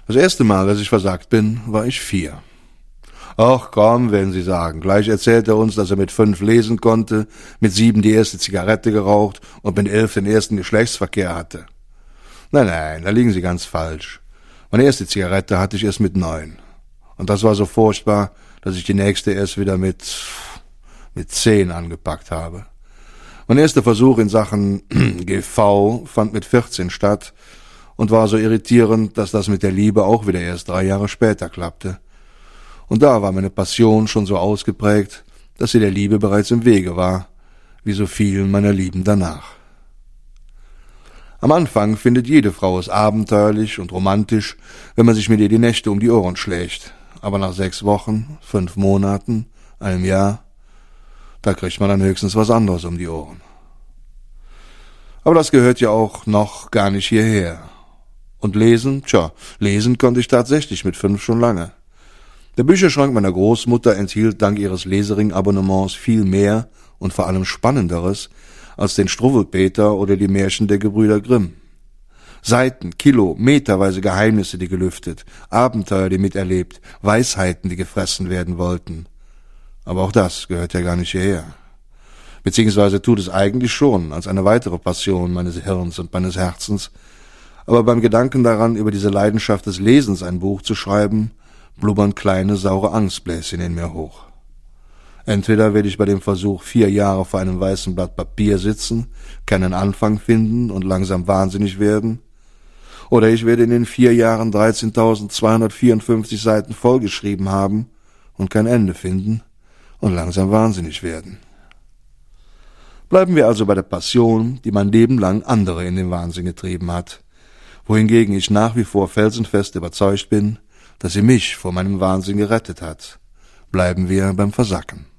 Das erste Mal, dass ich versackt bin, war ich 4. Ach komm, werden Sie sagen. Gleich erzählt er uns, dass er mit 5 lesen konnte, mit 7 die erste Zigarette geraucht und mit 11 den ersten Geschlechtsverkehr hatte. Nein, da liegen Sie ganz falsch. Meine erste Zigarette hatte ich erst mit 9. Und das war so furchtbar, dass ich die nächste erst wieder mit 10 angepackt habe. Mein erster Versuch in Sachen GV fand mit 14 statt und war so irritierend, dass das mit der Liebe auch wieder erst 3 Jahre später klappte. Und da war meine Passion schon so ausgeprägt, dass sie der Liebe bereits im Wege war, wie so vielen meiner Lieben danach. Am Anfang findet jede Frau es abenteuerlich und romantisch, wenn man sich mit ihr die Nächte um die Ohren schlägt. Aber nach 6 Wochen, 5 Monaten, einem Jahr, da kriegt man dann höchstens was anderes um die Ohren. Aber das gehört ja auch noch gar nicht hierher. Und lesen konnte ich tatsächlich mit 5 schon lange. Der Bücherschrank meiner Großmutter enthielt dank ihres Lesering-Abonnements viel mehr und vor allem Spannenderes als den Struwwelpeter oder die Märchen der Gebrüder Grimm. Seiten, meterweise Geheimnisse, die gelüftet, Abenteuer, die miterlebt, Weisheiten, die gefressen werden wollten. Aber auch das gehört ja gar nicht hierher. Beziehungsweise tut es eigentlich schon, als eine weitere Passion meines Hirns und meines Herzens. Aber beim Gedanken daran, über diese Leidenschaft des Lesens ein Buch zu schreiben, blubbern kleine, saure Angstbläschen in mir hoch. Entweder werde ich bei dem Versuch 4 Jahre vor einem weißen Blatt Papier sitzen, keinen Anfang finden und langsam wahnsinnig werden, oder ich werde in den 4 Jahren 13.254 Seiten vollgeschrieben haben und kein Ende finden und langsam wahnsinnig werden. Bleiben wir also bei der Passion, die mein Leben lang andere in den Wahnsinn getrieben hat, wohingegen ich nach wie vor felsenfest überzeugt bin, dass sie mich vor meinem Wahnsinn gerettet hat. Bleiben wir beim Versacken.